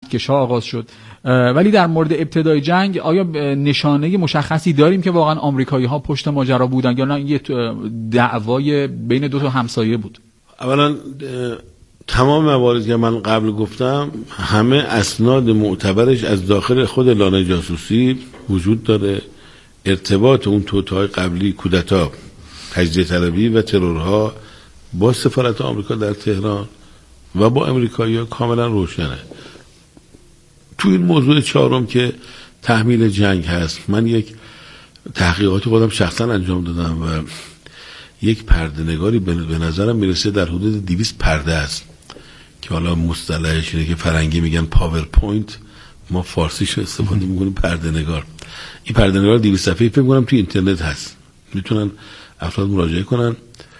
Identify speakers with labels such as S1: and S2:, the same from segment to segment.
S1: که شاه آغاز شد. ولی در مورد ابتدای جنگ آیا نشانه مشخصی داریم که واقعا آمریکایی‌ها پشت ماجرا بودن یا نه یه دعوای بین دو تا همسایه بود؟
S2: اولا تمام مواردی که من قبل گفتم همه اسناد معتبرش از داخل خود لانه جاسوسی وجود داره. ارتباط اون توطئه‌های قبلی، کودتا، تجزیه طلبی و ترورها با سفارت آمریکا در تهران و با امریکایی‌ها کاملا روشنه. تو این موضوع چهارم که تحمیل جنگ هست، من یک تحقیقاتی خودم شخصا انجام دادم و یک پرده نگاری به نظرم میرسه در حدود 200 پرده است که حالا مصطلحش اینه که فرنگی میگن پاورپوینت، ما فارسیش استفاده میکنیم پرده نگار. این پرده نگار 200 صفحه‌ای فکر کنم تو اینترنت هست، میتونن افراد مراجعه کنن.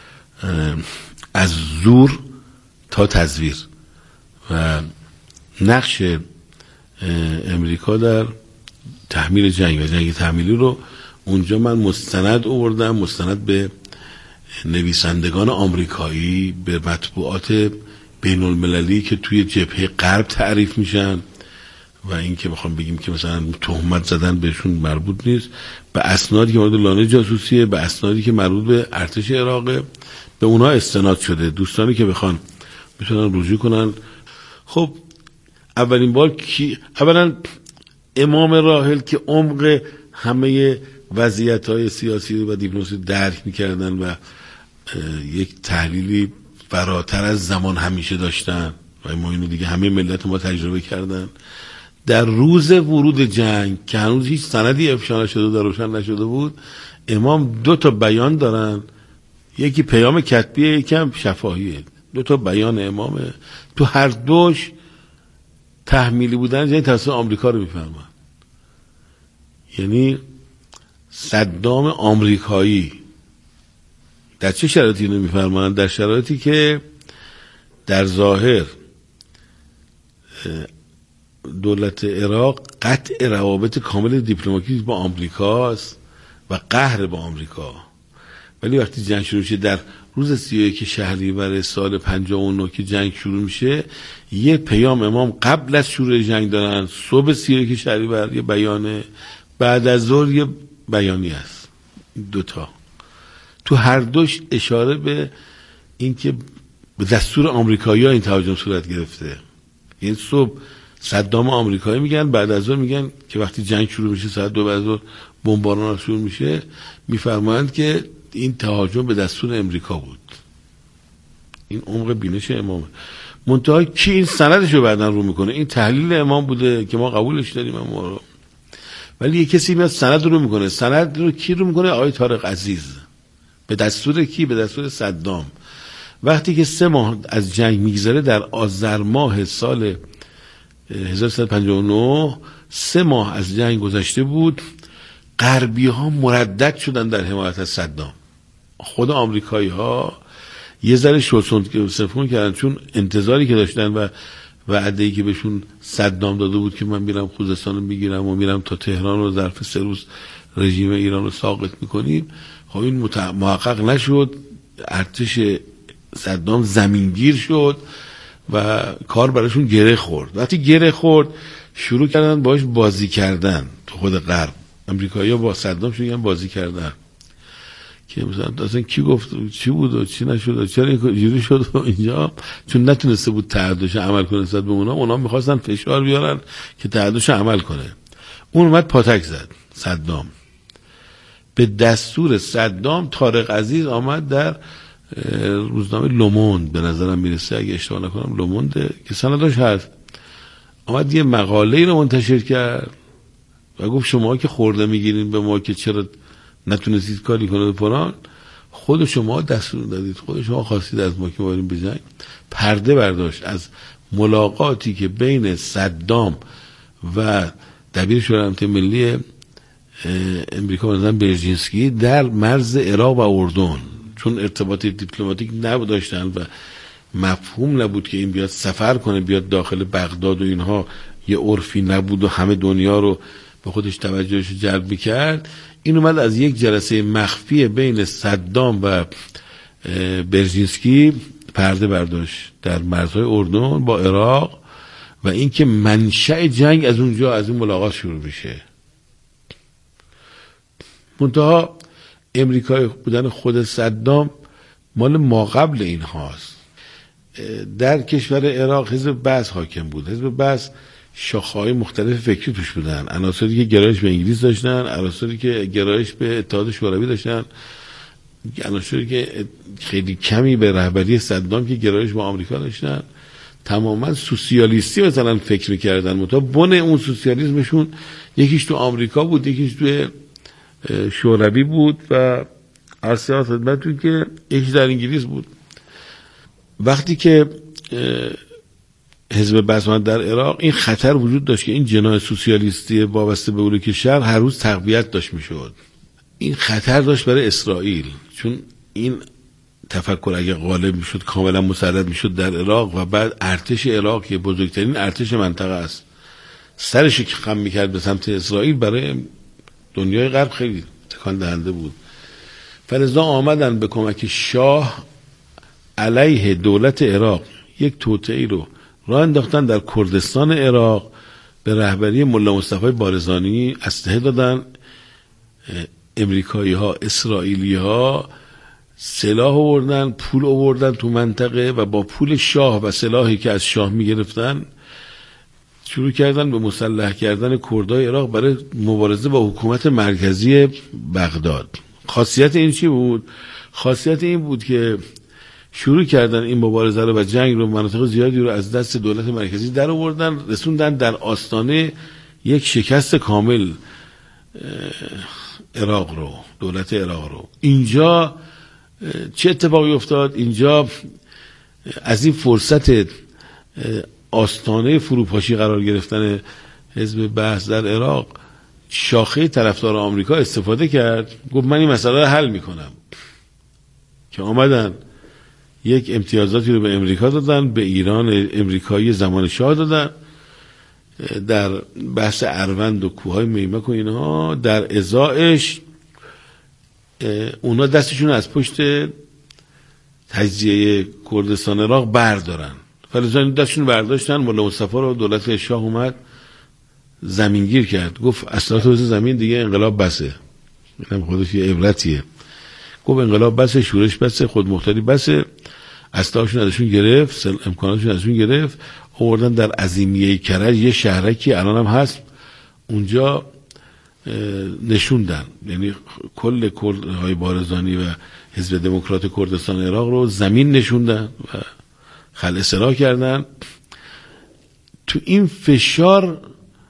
S2: از زور تا تزویر و نقش امریکا در تحمیل جنگ و جنگ تحمیلی رو اونجا من مستند آوردم، مستند به نویسندگان آمریکایی، به مطبوعات بین المللی که توی جبهه غرب تعریف میشن و این که بخوام بگیم که مثلا تهمت زدن بهشون مربوط نیست، به اسنادی که مورد لانه جاسوسیه، به اسنادی که مربوط به ارتش عراقه، به اونها استناد شده. دوستانی که بخوان میتونن رجوع کنن. خب اولین بار اولا امام راحل که عمق همه وضعیت‌های سیاسی و دیپلماسی درک می‌کردن و یک تحلیلی فراتر از زمان همیشه داشتن و ما اینو دیگه همه ملت ما تجربه کردن، در روز ورود جنگ که هنوز هیچ سندی افشا نشده و روشن نشده بود، امام 2 تا بیان دارن، یکی پیام کتبیه، یکی هم شفاهیه. 2 تا بیان امامه، تو هر دوش تحمیلی بودن یعنی توسط آمریکا رو میفهمن. یعنی صدام آمریکایی در چه شرایطی اینو میفرمایند؟ در شرایطی که در ظاهر دولت عراق قطع روابط کامل دیپلماتیک با آمریکاست و قهر با آمریکا، ولی وقتی جنگ شروع میشه در روز 31 شهریور سال 59 که جنگ شروع میشه، یه پیام امام قبل از شروع جنگ دارن، صبح 31 شهریور یه بیانه، بعد از ظهر یه بیانی است. 2 تا تو هر دوش اشاره به این که به دستور آمریکایی‌ها این تهاجم صورت گرفته. این صبح صدام آمریکایی میگن، بعد از ظهر میگن که وقتی جنگ شروع میشه ساعت 2 بعد از ظهر بمباران شروع میشه، میفرمایند که این تهاجم به دستور امریکا بود. این عمق بینش امامه. منتها کی این سندش رو بعدن رو میکنه؟ این تحلیل امام بوده که ما قبولش داریم اما رو. ولی یه کسی میاد سند رو میکنه. سند رو کی رو میکنه؟ آقای طارق عزیز. به دستور کی؟ به دستور صدام. وقتی که 3 ماه از جنگ میگذره، در آذر ماه سال 1359 3 ماه از جنگ گذشته بود، غربی ها مردد شدن در حمایت از صدام. خود آمریکایی ها یه ذره شوسفون کردن، چون انتظاری که داشتن و وعده‌ای که بهشون صدام داده بود که من میرم خوزستان رو میگیرم و میرم تا تهران رو ظرف 3 روز رژیم ایران رو ساقط میکنیم، خب این محقق نشد. ارتش صدام زمینگیر شد و کار براشون گره خورد. وقتی گره خورد شروع کردن باش بازی کردن. تو خود غرب امریکایی‌ها با صدام شروع کردن بازی کردن که مثلا اصلا کی گفت چی بود و چی نشد و چرا اینجوری شد و اینجا، چون نتونسته بود تعهدش عمل کنه نسبت به اونا می‌خواستن فشار بیارن که تعهدش عمل کنه. اون اومد پاتک زد. صدام به دستور صدام طارق عزیز آمد در روزنامه لوموند، به نظرم میرسه اگه اشتباه نکنم لوموند که سندش هست، آمد یه مقاله رو منتشر کرد و گفت شما که خورده میگیرین به ما که چرا نتونستید کاری کنید فلان، خود شما دستور دادید، خود شما خواستید از ما که بریم به جنگ. پرده برداشت از ملاقاتی که بین صدام و دبیر شورای امنیت ملی امریکا مثلا برژینسکی در مرز عراق و اردن، چون ارتباط دیپلماتیک نداشتن و مفهوم نبود که این بیاد سفر کنه بیاد داخل بغداد و اینها، یه عرفی نبود و همه دنیا رو به خودش توجهش جلب می‌کرد. این اومد از یک جلسه مخفی بین صدام و برژینسکی پرده برداشت در مرزهای اردن با عراق و اینکه منشأ جنگ از اونجا، از اون ملاقات شروع میشه. منتها امریکایی بودن خود صدام مال ما قبل این هاست. در کشور عراق حزب بعث حاکم بود. حزب بعث شاخه‌های مختلف فکری توش بودن، عناصری که گرایش به انگلیس داشتن، عناصری که گرایش به اتحاد شوروی داشتن، عناصری که خیلی کمی به رهبری صدام که گرایش به آمریکا داشتن. تماما سوسیالیستی مثلا فکر می‌کردن، منتها بن اون سوسیالیسمشون یکیش تو آمریکا بود، یکیش تو شوروی بود و عرض خدمتتون که یکیش در انگلیس بود. وقتی که حزب بعث در عراق، این خطر وجود داشت که این جناح سوسیالیستی وابسته به بلوک شرق هر روز تقویت داشت میشد. این خطر داشت برای اسرائیل، چون این تفکر اگه غالب میشد کاملا مسلط میشد در عراق و بعد ارتش عراق که بزرگترین ارتش منطقه است سرش که خم میکرد به سمت اسرائیل، برای دنیای غرب خیلی تکان دهنده بود. فلذا آمدن به کمک شاه علیه دولت عراق یک توطئه‌ای رو راه انداختن در کردستان عراق، به رهبری ملا مصطفی بارزانی اسلحه دادن. امریکایی ها، اسرائیلی ها سلاح آوردن، پول آوردن تو منطقه و با پول شاه و سلاحی که از شاه میگرفتن شروع کردن به مسلح کردن کردای عراق برای مبارزه با حکومت مرکزی بغداد. خاصیت این چی بود؟ خاصیت این بود که شروع کردن این مبارزه رو و جنگ رو، مناطق زیادی رو از دست دولت مرکزی در آوردن، رسوندن در آستانه یک شکست کامل عراق رو، دولت عراق رو. اینجا چه اتفاقی افتاد؟ اینجا از این فرصت آستانه فروپاشی قرار گرفتن حزب بعث در عراق، شاخه طرفدار آمریکا استفاده کرد، گفت من این مسئله رو حل میکنم، که آمدن یک امتیازاتی رو به امریکا دادن، به ایران امریکایی زمان شاه دادن در بحث اروند و کوههای میمک و اینها، در ازایش اونا دستشون از پشت تجزیه کردستان عراق بردارن. فلذا دستشون برداشتن، ملا مصطفی رو دولت شاه اومد زمینگیر کرد، گفت اصلا تو زمین دیگه انقلاب بسه، اینم خودش یه عبرتیه. گفت انقلاب بسه، شورش بسه، خودمختاری بسه. اسلحه‌شون ازشون گرفت، امکاناتشون ازشون گرفت، آوردن در عظیمیه کرج، یه شهرکی الان هم هست اونجا، نشوندن. یعنی کل کردهای بارزانی و حزب دموکرات کردستان عراق رو زمین نشوندن و خلع سلاح کردن. تو این فشار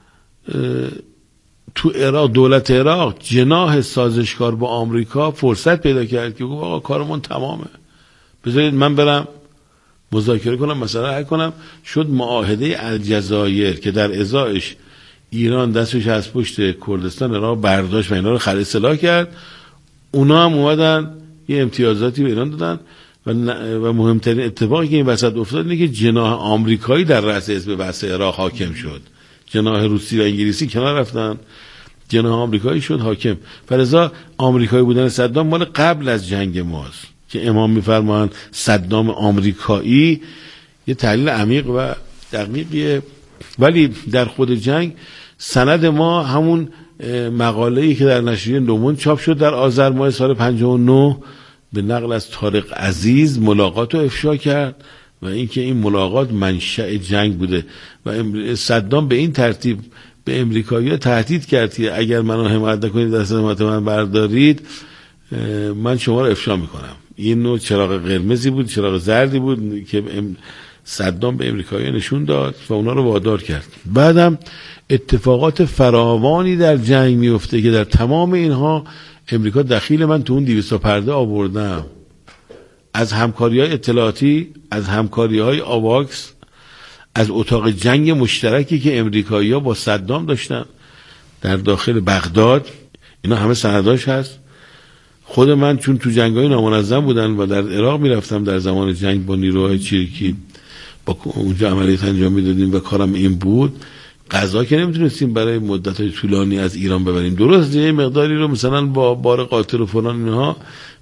S2: تو عراق، دولت عراق، جناح سازشکار با آمریکا فرصت پیدا کرد که گفت آقا کارمون تمامه، بذارید من برم مذاکره کنم، مسئله حل کنم. شد معاهده الجزایر که در ازایش ایران دستش از پشت کردستان عراق برداشت و اینا رو خلع سلاح کرد. اونا هم اومدن یه امتیازاتی به ایران دادن و مهمترین اتفاقی که این وسط افتاد اینه که جناح آمریکایی در رأس حزب بعث عراق حاکم شد. جناح روسی و انگلیسی کنار رفتن، جناح آمریکایی شد حاکم. فلذا آمریکایی بودن صدام مال قبل از جنگ ماست که امام میفرمایند صدام آمریکایی. یه تحلیل عمیق و دقیقیه، ولی در خود جنگ سند ما همون مقاله‌ای که در نشریه نوموند چاپ شد در آذر ماه سال 59 به نقل از طارق عزیز ملاقات رو افشا کرد و اینکه این ملاقات منشأ جنگ بوده و صدام به این ترتیب به امریکایی‌ها تهدید کرد که اگر منو حمایت نکنید، دست حمایت من بردارید، من شما رو افشا میکنم. این نوع چراغ قرمزی بود، چراغ زردی بود که صدام به امریکایی‌ها نشون داد و اونا رو وادار کرد. بعدم اتفاقات فراوانی در جنگ میفته که در تمام اینها امریکا دخیل. من تو اون 200 پرده آوردم از همکاری‌های اطلاعاتی، از همکاری‌های آواکس، از اتاق جنگ مشترکی که امریکایی‌ها با صدام داشتن در داخل بغداد. اینا همه سنداش هست. خود من چون تو جنگ‌های نامنظم بودن و در عراق میرفتم در زمان جنگ با نیروهای چریکی، با اونجا عملیات انجام میدادیم و کارم این بود. غذا که نمیتونستیم برای مدت‌های طولانی از ایران ببریم، درست یه مقداری رو مثلا با بار قاطر و فلان اینها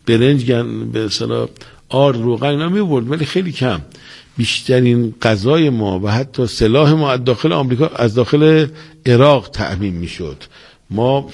S2: برنج به اصطلاح آرد روغن اینا می‌برد، ولی خیلی کم. بیشترین غذای ما و حتی سلاح ما از داخل آمریکا، از داخل عراق تأمین میشد. ما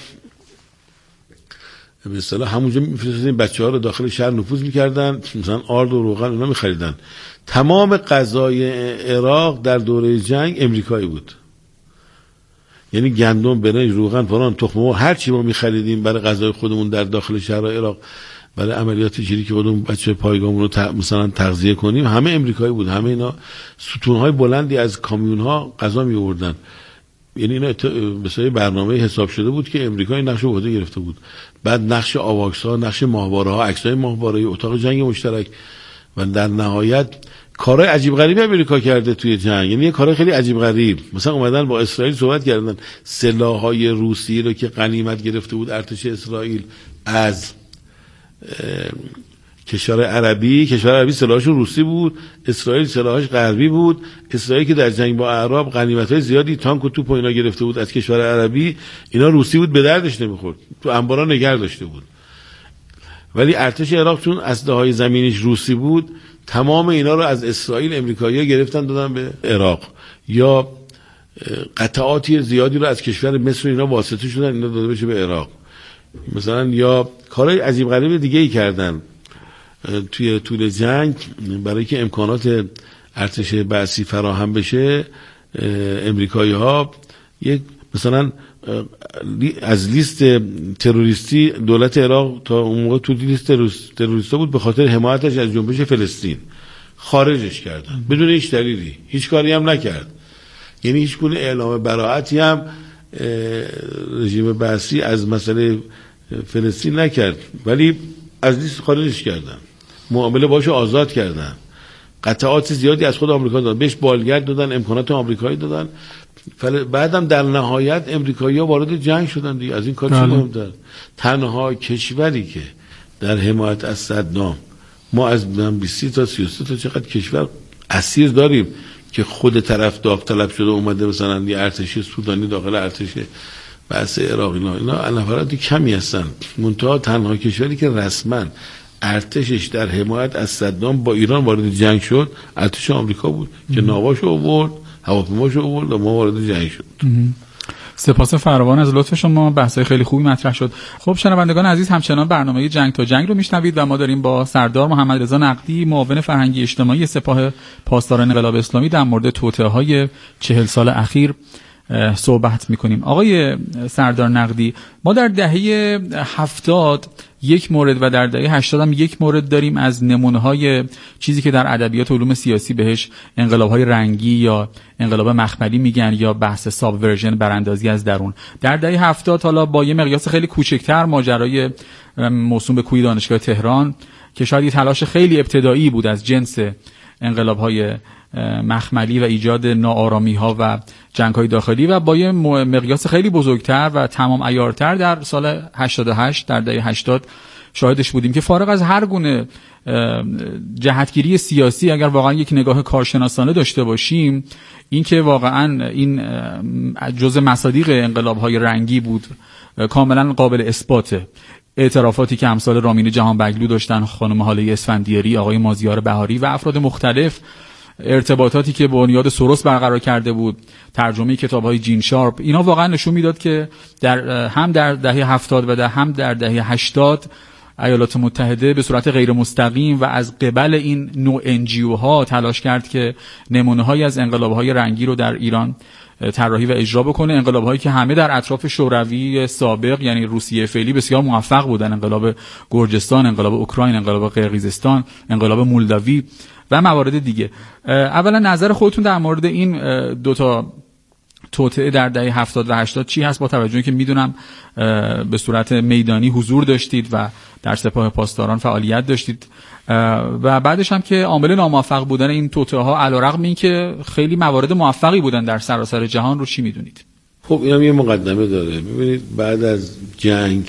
S2: به اصطلاح همونجا می‌فرستادیم بچه‌ها رو داخل شهر نفوذ می‌کردن، مثلا آرد و روغن اینا می‌خریدن. تمام غذای عراق در دوره جنگ امریکایی بود. یعنی گندم، برنج، روغن، فلان، تخم مرغ، هر چی ما می‌خریدیم برای غذای خودمون در داخل شهر عراق برای عملیات جیری که خودمون بچه پایگاهمون رو مثلا تغذیه کنیم، همه امریکایی بود. همه اینا ستون‌های بلندی از کامیون‌ها غذا می‌آوردن. یعنی اینا مثلا برنامه حساب شده بود که امریکا این نقش رو به عهده گرفته بود. بعد نقش آواکس‌ها، نقش ماهواره‌ها، عکسای ماهواره، اتاق جنگ مشترک و در نهایت کارهای عجیب غریبی امریکا کرده توی جنگ. یعنی کارهای خیلی عجیب غریب، مثلا اومدن با اسرائیل صحبت کردن، سلاح‌های روسی رو که غنیمت گرفته بود ارتش اسرائیل از کشور عربی سلاحش روسی بود، اسرائیل سلاحش غربی بود. اسرائیل که در جنگ با اعراب غنیمت‌های زیادی تانک و توپ و اینا گرفته بود از کشور عربی، اینا روسی بود، به دردش نمیخورد، تو انبارا نگه داشته بود. ولی ارتش عراق چون اسلحه‌های زمینیش روسی بود، تمام اینا رو از اسرائیل امریکایی‌ها گرفتن دادن به عراق، یا قطعاتی زیادی رو از کشور مصر اینا واسطه شدن اینا داده بشه به عراق مثلا. یا کارهای عجیب غریب دیگه ای کردن توی طول جنگ برای که امکانات ارتش بعثی فراهم بشه. امریکایی‌ها یک مثلا از لیست تروریستی دولت عراق تا اون موقع تو لیست تروریستا بود، به خاطر حمایتش از جنبش فلسطین خارجش کردن بدون هیچ دلیلی، هیچ کاری هم نکرد. یعنی هیچ گونه اعلام براءتی هم رژیم بعثی از مسئله فلسطین نکرد، ولی از لیست خارجش کردن، معامله باشه آزاد کردن، قطعات زیادی از خود آمریکا دادن بهش، بالگرد دادن، امکانات آمریکایی دادن. بعدم در نهایت امریکایی‌ها وارد جنگ شدن دیگه. از این کار چه مهمتر؟ تنها کشوری که در حمایت از صدام، ما از 20 تا 33 تا چقدر کشور اسیر داریم که خود طرف داوطلب شده اومده مثلا یه ارتشی سودانی داخل ارتش بعث عراقی، اینا نفراتی کمی هستن. منتها تنها کشوری که رسما ارتشش در حمایت از صدام با ایران وارد جنگ شد ارتش آمریکا بود که ناواشو آورد، هواپیماشو آورد و ما وارد جنگ شد.
S1: سپاس فراوان از لطف شما، بحث‌های خیلی خوبی مطرح شد. خب شنوندگان عزیز، همچنان برنامه جنگ تا جنگ رو میشنوید و ما داریم با سردار محمد رضا نقدی، معاون فرهنگی اجتماعی سپاه پاسداران انقلاب اسلامی در مورد توطئه‌های 40 سال اخیر صحبت میکنیم. آقای سردار نقدی، ما در دهه 70 یک مورد و در دهه 80 هم یک مورد داریم از نمونه‌های چیزی که در ادبیات علوم سیاسی بهش انقلاب‌های رنگی یا انقلاب مخملی میگن، یا بحث سابورژن، براندازی از درون. در دهه 70 حالا با یه مقیاس خیلی کوچکتر ماجرای موسوم به کوی دانشگاه تهران که شاید یه تلاش خیلی ابتدایی بود از جنس انقلاب‌های مخملی و ایجاد ناآرامی‌ها و جنگ‌های داخلی، و با یه مقیاس خیلی بزرگتر و تمام عیارتر در سال 88 در دهه 80 شاهدش بودیم که فارغ از هر گونه جهتگیری سیاسی، اگر واقعا یک نگاه کارشناسانه داشته باشیم، این که واقعا این جزء مصادیق انقلاب‌های رنگی بود کاملا قابل اثباته. اعترافاتی که امثال رامین جهانبگلو داشتن، خانم هاله اسفندیاری، آقای مازیار بهاری و افراد مختلف، ارتباطاتی که با بنیاد سوروس برقرار کرده بود، ترجمه کتاب‌های جین شارپ، اینا واقعا نشون میداد که هم در دهه 70 و هم در دهه 80 ایالات متحده به صورت غیر مستقیم و از قبل این نوع NGO ها تلاش کرد که نمونه‌هایی از انقلاب‌های رنگی رو در ایران طراحی و اجرا بکنه. انقلاب‌هایی که همه در اطراف شوروی سابق یعنی روسیه فعلی بسیار موفق بودن: انقلاب گرجستان، انقلاب اوکراین، انقلاب قرقیزستان، انقلاب مولداوی و موارد دیگه. اولا نظر خودتون در مورد این دو تا توطئه در دهه 70 و 80 چی هست، با توجه که میدونم به صورت میدانی حضور داشتید و در سپاه پاسداران فعالیت داشتید، و بعدش هم که عامل ناموفق بودن این توطئه ها علیرغم این که خیلی موارد موفقی بودن در سراسر جهان رو چی میدونید؟
S2: خب این هم یه مقدمه داره. ببینید بعد از جنگ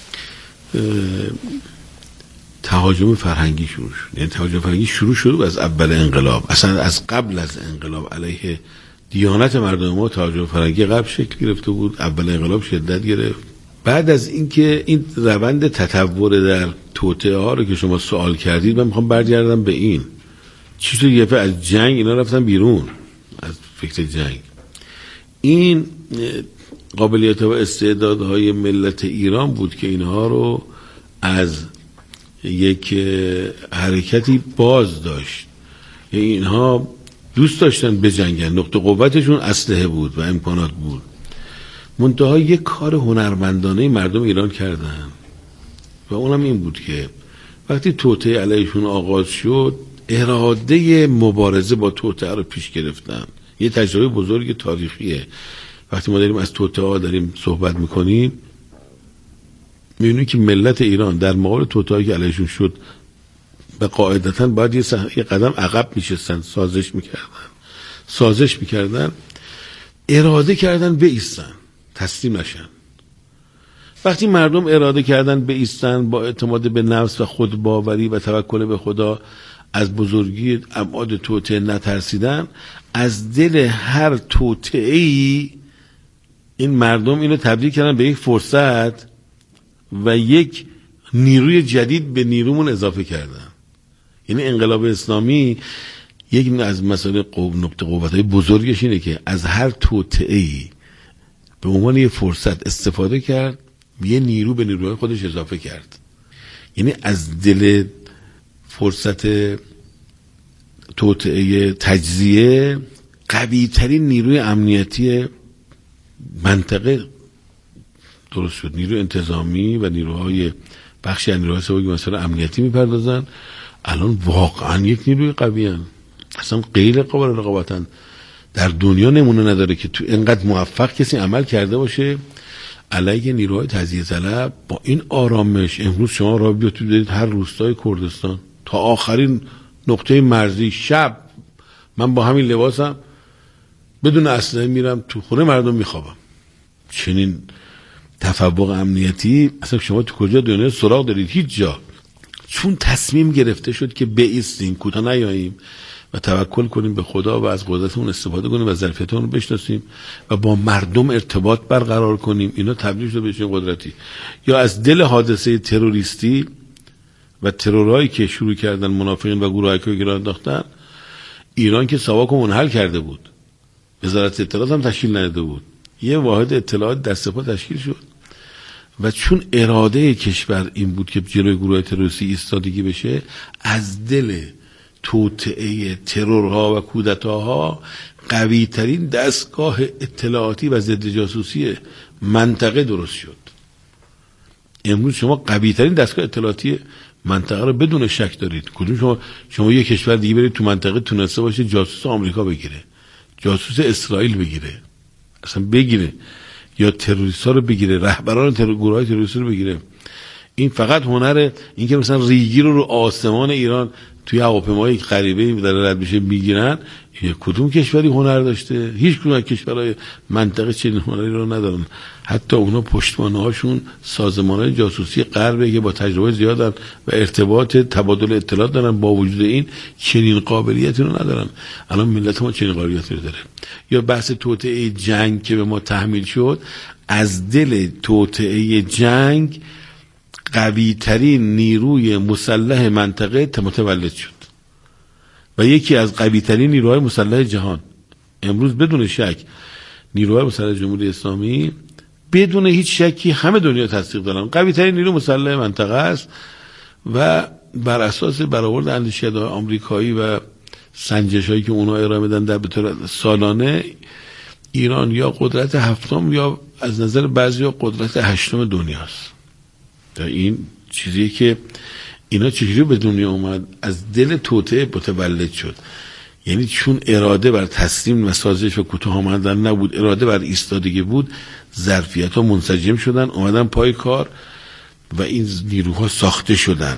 S2: تهاجم فرهنگی شروع شد. یعنی تهاجم فرهنگی شروع شد از اول انقلاب، اصلا از قبل از انقلاب علیه دیانت مردم ما تهاجم فرهنگی قبل شکل گرفته بود. اول انقلاب شدت گرفت، بعد از اینکه این روند تطور در توطئه ها رو که شما سوال کردید، من میخوام برگردم به این چی شد یه از جنگ اینا رفتن بیرون از فکر جنگ. این قابلیت و استعدادهای ملت ایران بود که اینها رو از یک حرکتی باز داشت. اینها دوست داشتن بجنگن، نقطه قوتشون اسلحه بود و امکانات بود. منتها یک کار هنرمندانه مردم ایران کردن و اونم این بود که وقتی توطئه علیشون آغاز شد، اراده مبارزه با توطئه رو پیش گرفتن. یه تجربه بزرگ تاریخیه. وقتی ما داریم از توطئه ها داریم صحبت میکنیم، میبینیم که ملت ایران در مقابل توطئه‌ای که علیشون شد به قاعدتاً باید یه قدم عقب میشستن، سازش میکردن، اراده کردن بایستن، تسلیم نشن. وقتی مردم اراده کردن بایستن، با اعتماد به نفس و خودباوری و توکل به خدا از بزرگی ابعاد توطئه نترسیدن، از دل هر توطئه‌ای این مردم اینو تبدیل کردن به یک فرصت و یک نیروی جدید به نیرومون اضافه کردن. یعنی انقلاب اسلامی یک از مسائل نقطه قوت‌های بزرگش اینه که از هر توطئه‌ای به عنوان یک فرصت استفاده کرد، یه نیرو به نیروهای خودش اضافه کرد. یعنی از دل فرصت توطئه تجزیه قوی ترین نیروی امنیتی منطقه درست شد. نیروی انتظامی و نیروهای بخشی از نیروهای سوایی مثلا امنیتی میپردازن، الان واقعا یک نیروی قوی هن. اصلا غیر قابل رقابتن. در دنیا نمونه نداره که تو اینقدر موفق کسی عمل کرده باشه علیه نیروهای تجزیه طلب با این آرامش. امروز شما را بیاتون دارید هر روستای کردستان تا آخرین نقطه مرزی، شب من با همین لباسم بدون اسلحه میرم تو خونه مردم میخوابم. چنین تفوق امنیتی اصلا شما تو کجا دنیا سراغ دارید؟ هیچ جا. چون تصمیم گرفته شد که بایستیم، کوتاه نیاییم و توکل کنیم به خدا و از قدرتمون استفاده کنیم و ظرفیتمون رو بشناسیم و با مردم ارتباط برقرار کنیم. اینا تبدیل شده به چنین قدرتی. یا از دل حادثه تروریستی و ترورایی که شروع کردن منافقین و گروهایی که ایران انداختن، ایران که ساواک رو منحل کرده بود، وزارت اطلاعات هم تشکیل نداده بود، یه واحد اطلاعات دست پا تشکیل شد و چون اراده کشور این بود که جلوی گروه تروریستی ایستادگی بشه، از دل توطئه ترورها و کودتاها قوی ترین دستگاه اطلاعاتی و ضد جاسوسی منطقه درست شد. امروز شما قوی ترین دستگاه اطلاعاتی منطقه رو بدون شک دارید. کدوم شما یک کشور دیگه برید تو منطقه تونسته باشه جاسوس آمریکا بگیره، جاسوس اسرائیل بگیره، اصلا بگیره، یا تروریست‌ها رو بگیره، رهبران گروه‌های تروریستی رو بگیره. این فقط هنر این که مثلا ریگی رو آسمان ایران توی هواپیمای غریبه در رد میشه میگیرن. کدوم کشوری هنر داشته؟ هیچ کدوم از کشورهای منطقه چنین هنری رو ندارن. حتی اونا پشتوانه‌هاشون سازمان‌های جاسوسی غربه که با تجربه زیادن و ارتباط تبادل اطلاعات دارن، با وجود این چنین قابلیتی رو ندارن. الان ملت ما چنین قابلیتی رو داره. یا بحث توطئه جنگ که به ما تحمیل شد، از دل توطئه جنگ قوی ترین نیروی مسلح منطقه متولد شد و یکی از قوی ترین نیروهای مسلح جهان. امروز بدون شک نیروهای مسلح جمهوری اسلامی بدون هیچ شکی همه دنیا تصدیق دارن قوی ترین نیروی مسلح منطقه است و بر اساس برآورد اندیشکدهای آمریکایی و سنجش‌هایی که اونها ارائه میدن در به طور سالانه، ایران یا قدرت هفتم یا از نظر بعضیا قدرت هشتم دنیاست. این چیزیه که اینا چجوری به دنیا اومد؟ از دل توطئه متولد شد. یعنی چون اراده بر تسلیم و سازش و کوتاه آمدن نبود، اراده بر ایستادگی بود، ظرفیت ها منسجم شدن، اومدن پای کار و این نیروها ساخته شدن.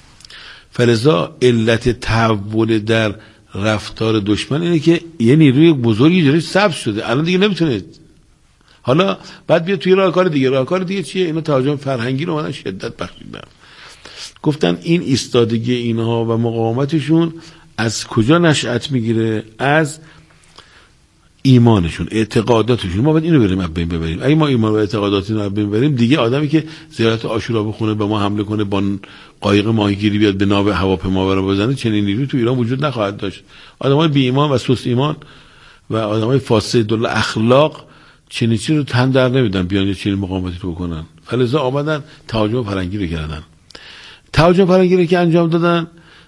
S2: فلذا علت تحول در رفتار دشمن اینه که یه نیروی بزرگی جلوش سبز شده، الان دیگه نمیتونه. حالا بعد بیا توی راهکار دیگه. راهکار دیگه چیه؟ اینا تهاجم فرهنگی رو اومدن شدت بخشیدن. گفتن این ایستادگی اینها و مقاومتشون از کجا نشأت میگیره؟ از ایمانشون، اعتقاداتشون. ما باید اینو بریم از بین ببریم. اگه ما ایمان و اعتقادات اینو از بین ببریم، دیگه آدمی که زیارت عاشورا بخونه، به ما حمله کنه، با قایق ماهیگیری بیاد به ناو هواپیما رو بزنه، چنین نیروی تو ایران وجود نخواهد داشت. آدمای بی ایمان و سست ایمان و آدمای فاسد الاخلاق چنین چیزی رو تن در نمیدن بیان یه چنین مقاومتی رو بکنن. فلذا آمدن تهاجم فرنگی رو کردن. تهاجم فرنگی رو که انجام دادن،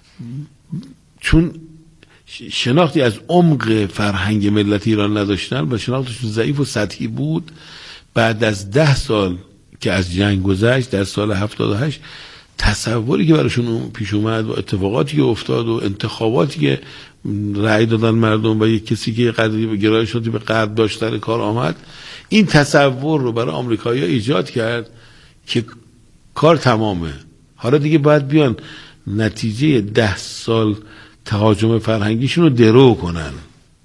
S2: چون شناختی از عمق فرهنگ ملت ایران نداشتن و شناختشون ضعیف و سطحی بود، بعد از 10 سال که از جنگ گذشت، در سال 78 تصوری که براشون پیش اومد و اتفاقاتی که افتاد و انتخاباتی که رأی دادن مردم و یک کسی که گرایشاتی به غرب داشتن کار آمد، این تصور رو برای آمریکایی‌ها ایجاد کرد که کار تمامه، حالا دیگه باید بیان نتیجه 10 سال تهاجم فرهنگیشون رو درو کنن.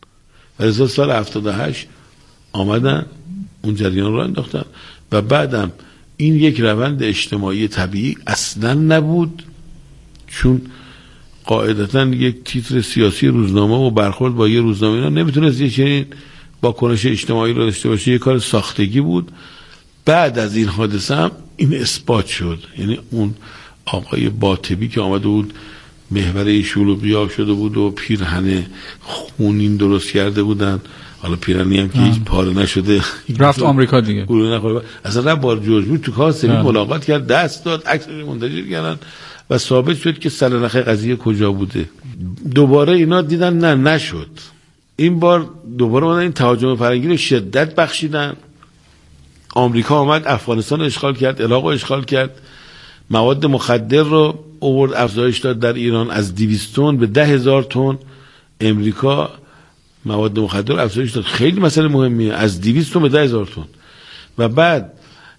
S2: و سال 78 آمدن اون جریان رو انداختن و بعدم این یک روند اجتماعی طبیعی اصلا نبود، چون قاعدتا یک تیتر سیاسی روزنامه و برخورد با یه روزنامه اینا نمیتونست یه چنین با کنش اجتماعی رو داشته باشه، یه کار ساختگی بود. بعد از این حادثه هم این اثبات شد. یعنی اون آقای باطبی که آمده بود، محوره شلوغیا شده بود و پیرهن خونین درست کرده بودن، حالا پیرهنی هم که هیچ پاره نشده،
S1: رفت آمریکا دیگه،
S2: گلوله نخوره، اصلا رفت با جورج بوش تو کاسه ملاقات کرد، دست داد، عکسش منتشر کردن و ثابت شد که سرنخ قضیه کجا بوده. دوباره اینا دیدن نه نشد، این بار دوباره اومدن این تهاجم فرنگی رو شدت بخشیدن. آمریکا آمد افغانستان اشغال کرد، عراق رو اشغال کرد، مواد مخدر رو آورد افزایش داد در ایران، از 200 تن به 10,000 تن. امریکا مواد مخدر رو افزایش داد، خیلی مسئله مهمیه، از 200 تن به 10,000 تن. و بعد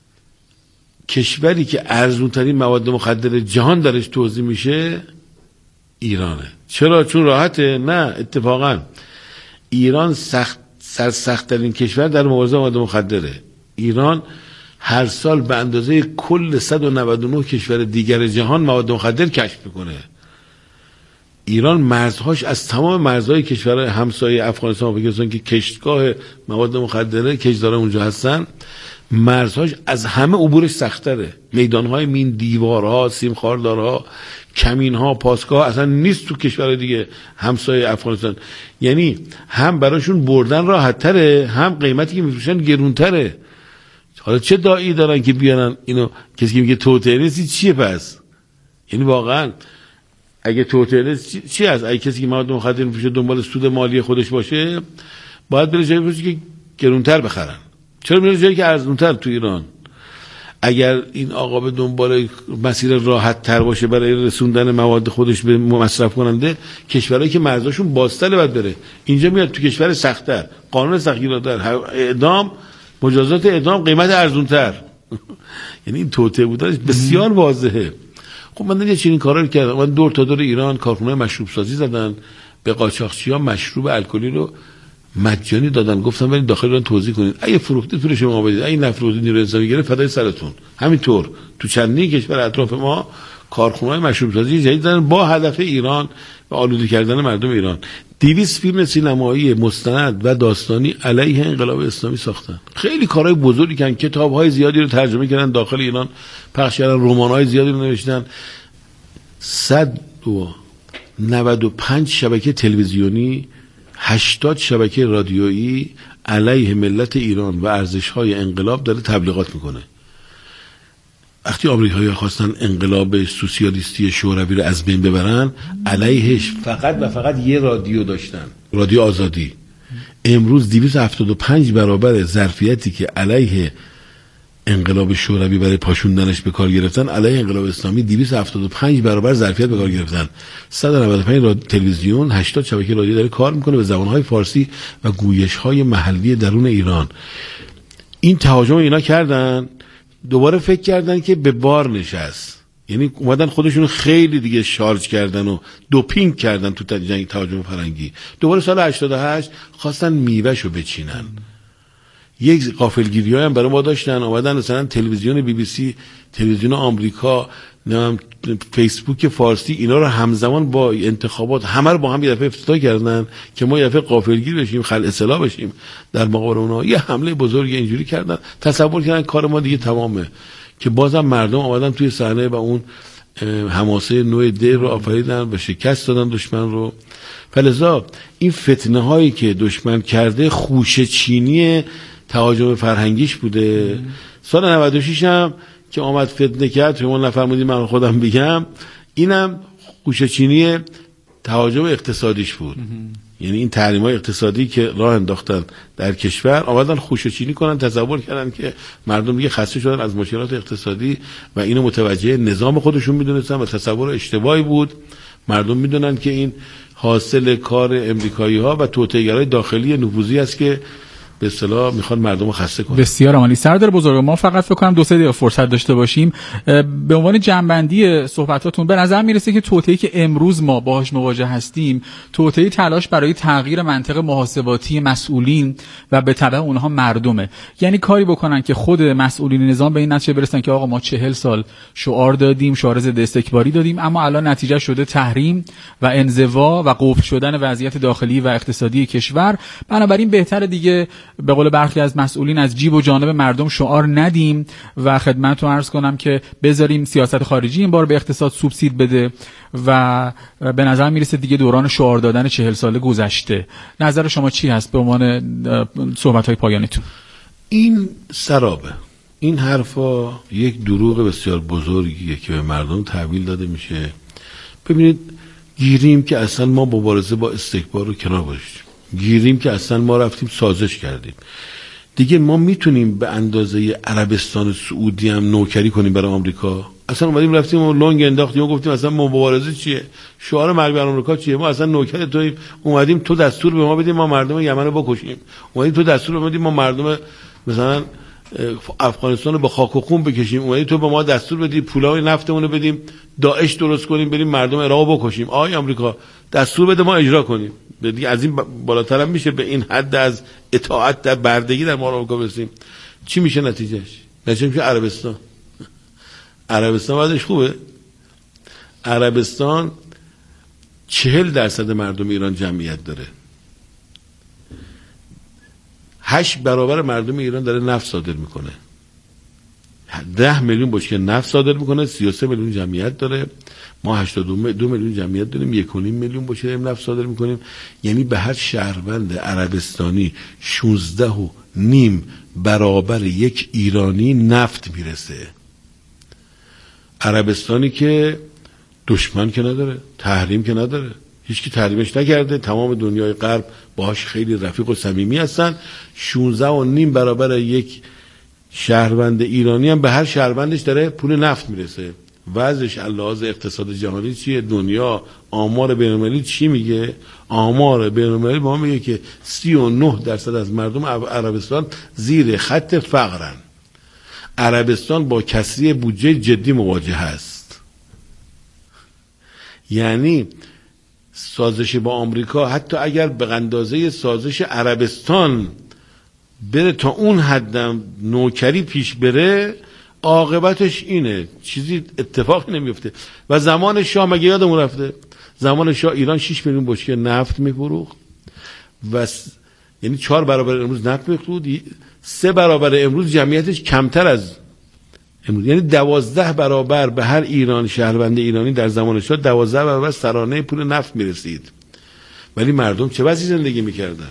S2: کشوری که ارزون ترین مواد مخدر جهان درش توزیع میشه ایرانه. چرا؟ چون راحته؟ نه، اتفاقا ایران سخت ترین کشور در مبارزه مواد مخدره. ایران هر سال به اندازه کل 199 کشور دیگر جهان مواد مخدر کشف میکنه. ایران مرزهاش از تمام مرزهای کشورهای همسایه افغانستان و پاکستان که کشتگاه مواد مخدره کشدارا اونجا هستن، مرزهاش از همه عبورش سخت‌تره. میدانهای مین، دیوارها، سیمخاردارها، کمینها، پاسگاه اصلا نیست تو کشورهای دیگه همسایه افغانستان. یعنی هم براشون بردن راحت‌تره، هم قیمتی که میفروشن گرونتره. حالا چه داعی دارن که بیانن اینو؟ کسی که میگه توطئه نیست چیه پس؟ یعنی واقعا اگه توطئه نیست چی هست؟ اگه کسی که مواد مخدر میفروشه دنبال سود مالی خودش باشه، باید بره جایی بفروشه که گرونتر بخرن. چرا میره جایی که ارزونتر تو ایران؟ اگر این آقا به دنبال مسیر راحت تر باشه برای رسوندن مواد خودش به مصرف کننده، کشورهایی که مرزاشون بازتره باید بره. اینجا میاد تو کشور سخت‌تر، قانون سخت‌گیراتر، اعدام، مجازات اعدام، قیمت ارزونتر. یعنی این توطئه بودنش بسیار واضحه. خب من یه چنین کارا رو کردم. من دور تا دور ایران کارخونه مشروب سازی زدن، به قاچاقچی‌ها مشروب الکلی رو مجانی دادن، گفتم برید داخل ایران توزیع کنید، اگه فروختید پول شما بدید، اگه نفروختید نیروی انسانی گرفت فدای سرتون. همینطور تو چندین کشور اطراف ما کارخونه‌های مشروب سازی جدید دادن با هدف ایران و آلوده کردن مردم ایران. 200 فیلم سینمایی مستند و داستانی علیه انقلاب اسلامی ساختن. خیلی کارهای بزرگی کردن، کتاب‌های زیادی رو ترجمه کردن، داخل ایران پخش کردن، رمان‌های زیادی رو نوشتن. 195 شبکه تلویزیونی، 80 شبکه رادیویی علیه ملت ایران و ارزش‌های انقلاب داره تبلیغات میکنه. وقتی آمریکایی‌ها خواستن انقلاب سوسیالیستی شوروی رو از بین ببرن، علیهش فقط و فقط یه رادیو داشتن، رادیو آزادی. امروز 275 برابر ظرفیتی که علیه انقلاب شوروی برای پاشوندنش به کار گرفتن، علیه انقلاب اسلامی 275 برابر ظرفیت به کار گرفتن. 195 تلویزیون، 80 شبکه رادیو داره کار میکنه به زبانهای فارسی و گویش‌های محلی درون ایران. این تهاجم اینا کردن، دوباره فکر کردن که به بار نشست. یعنی اومدن خودشون خیلی دیگه شارژ کردن و دوپینگ کردن تو جنگ تهاجم فرنگی. دوباره سال 88 خواستن میوه‌شو بچینن. یک غافلگیری‌ها هم برای ما داشتن، اومدن مثلا تلویزیون BBC، تلویزیون آمریکا، فیسبوک فارسی، اینا رو همزمان با انتخابات همه رو با هم یه دفعه افتتاح کردن که ما یه دفعه غافلگیر بشیم، خلع اصلاح بشیم در مقابل اونها. یه حمله بزرگ اینجوری کردن، تصور کردن کار ما دیگه تمامه، که بازم مردم اومدن توی صحنه و اون حماسه نوع دیر رو آفریدن و شکست دادن دشمن رو. فلذا این فتنه هایی که دشمن کرده خوشه چینی تهاجم فرهنگیش بوده. سال 96 هم که آمد فتنه کرد، شما نفرمودید من خودم بگم، اینم خوشه چینی تهاجم اقتصادیش بود. یعنی این تحریم‌های اقتصادی که راه انداختن در کشور، آمدن خوشه چینی کنن، تصور کردن که مردم دیگه خسته شدن از مشکلات اقتصادی و اینو متوجه نظام خودشون میدونستن و تصور اشتباهی بود. مردم میدونن که این حاصل کار امریکایی‌ها و توطئه‌گرای داخلی نفوذی است که به اصطلاح میخوان مردم رو خسته کنن.
S1: بسیار عالی. سردار بزرگ، ما فقط فکر کنم 2-3 دقیقه فرصت داشته باشیم. به عنوان جنبندی صحبتاتون به نظر میرسه که توطئه‌ای که امروز ما باهاش مواجه هستیم، توطئه تلاش برای تغییر منطق محاسباتی مسئولین و به تبع اونها مردمه. یعنی کاری بکنن که خود مسئولین نظام به این نتیجه برسن که آقا ما 40 سال شعار دادیم، شعار ضد استکباری دادیم، اما الان نتیجه شده تحریم و انزوا و قفل شدن وضعیت داخلی و اقتصادی کشور. بنابراین بهتره دیگه به قول برخی از مسئولین از جیب و جانب مردم شعار ندیم و خدمتتون عرض کنم که بذاریم سیاست خارجی این بار به اقتصاد سوبسید بده و به نظر میرسه دیگه دوران شعار دادن 40 ساله گذشته. نظر شما چی هست به عنوان صحبت‌های پایانیتون؟
S2: این سرابه، این حرفا یک دروغ بسیار بزرگیه که به مردم تحویل داده میشه. ببینید، گیریم که اصلا ما مبارزه با استکبار رو کنار گذاشتیم، گیریم که اصلا ما رفتیم سازش کردیم. دیگه ما میتونیم به اندازه عربستان سعودی هم نوکری کنیم برای آمریکا؟ اصلا اومدیم رفتیم و لنگ انداختیم و گفتیم اصلا مبارزه چیه، شعار مرگ بر آمریکا چیه، ما اصلا نوکر توییم. اومدیم تو دستور به ما بدیم ما مردم یمن رو بکشیم، اومدیم تو دستور به ما بدیم ما مردم مثلا افغانستان رو با خاک و خون بکشیم، اومدیم تو به ما دستور بدی پولای نفتمون رو بدیم داعش درست کنیم بریم مردم عراق بکشیم. آی آمریکا دستور بده ما اجرا کنیم. دیگه از این بالاتر هم میشه به این حد از اطاعت در بردگی در ما آمریکا برسیم؟ چی میشه نتیجهش؟ نتیجه میشه عربستان بعدش خوبه. عربستان 40% مردم ایران جمعیت داره، 8 برابر مردم ایران داره نفت صادر میکنه، 10 میلیون بشکه نفت صادر میکنه، 33 میلیون جمعیت داره. ما 82 میلیون جمعیت داریم، 1.5 میلیون بشکه نفت صادر میکنیم. یعنی به هر شهروند عربستانی 16.5 برابر یک ایرانی نفت میرسه. عربستانی که دشمن که نداره، تحریم که نداره، هیچ کی تحریمش نکرده، تمام دنیای غرب باهاش خیلی رفیق و صمیمی هستن. 16.5 برابر یک شهروند ایرانی هم به هر شهروندش داره پول نفت میرسه. وضعش لحاظ اقتصاد جهانی چیه؟ دنیا آمار بین‌المللی چی میگه؟ آمار بین‌المللی با ما میگه که 39% از مردم عربستان زیر خط فقرن. عربستان با کسری بودجه جدی مواجه هست. یعنی سازش با آمریکا حتی اگر به اندازه سازش عربستان بره تا اون حدم نوکری پیش بره، عاقبتش اینه، چیزی اتفاقی نمیفته. و زمان شاه مگه یادمون رفته؟ زمان شاه ایران 6 میلیون بشکه نفت میفروخت و یعنی 4 برابر امروز نفت میفروخت، 3 برابر امروز جمعیتش کمتر از امروز، یعنی 12 برابر به هر ایران شهروند ایرانی در زمان شاه 12 برابر سرانه پول نفت میرسید. ولی مردم چه وضعی زندگی میکردن؟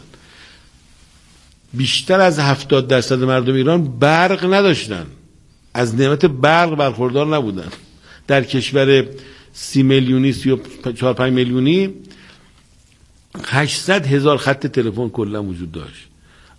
S2: بیشتر از 70% مردم ایران برق نداشتن، از نعمت برق برخوردار نبودن. در کشور 30 میلیونی 34-5 میلیونی 800,000 خط تلفن کلا وجود داشت.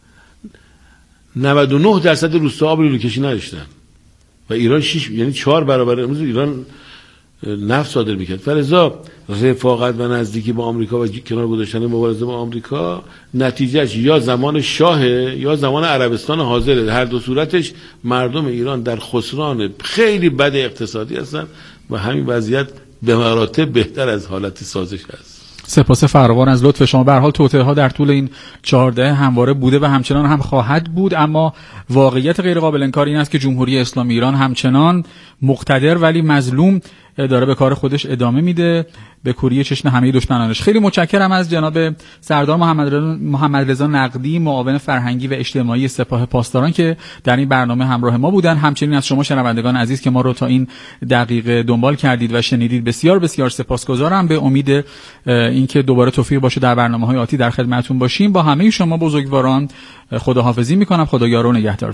S2: 99% روستا آب لوله کشی نداشتن و ایران 6 یعنی 4 برابر امروز ایران نفت صادر میکرد. فلذا رفاقت و نزدیکی با آمریکا و کنار گذاشتن مبارزه با آمریکا نتیجهش یا زمان شاهه یا زمان عربستان حاضره. هر دو صورتش مردم ایران در خسران خیلی بد اقتصادی هستن و همین وضعیت به مراتب بهتر از حالت سازش هست.
S1: سپاس فراوان از لطف شما. به هر حال توطئه ها در طول این 14 همواره بوده و همچنان هم خواهد بود، اما واقعیت غیر قابل انکار این است که جمهوری اسلامی ایران همچنان مقتدر ولی مظلوم داره به کار خودش ادامه میده، به کوری چشم همه دشمنانش. خیلی متشکرم از جناب سردار محمد رضا نقدی، معاون فرهنگی و اجتماعی سپاه پاسداران که در این برنامه همراه ما بودن. همچنین از شما شنوندگان عزیز که ما رو تا این دقیقه دنبال کردید و شنیدید بسیار بسیار سپاسگزارم. به امید اینکه دوباره توفیق باشه در برنامه‌های آتی در خدمتتون باشیم. با همه شما بزرگواران خداحافظی میکنم. خدا یار و نگهدار.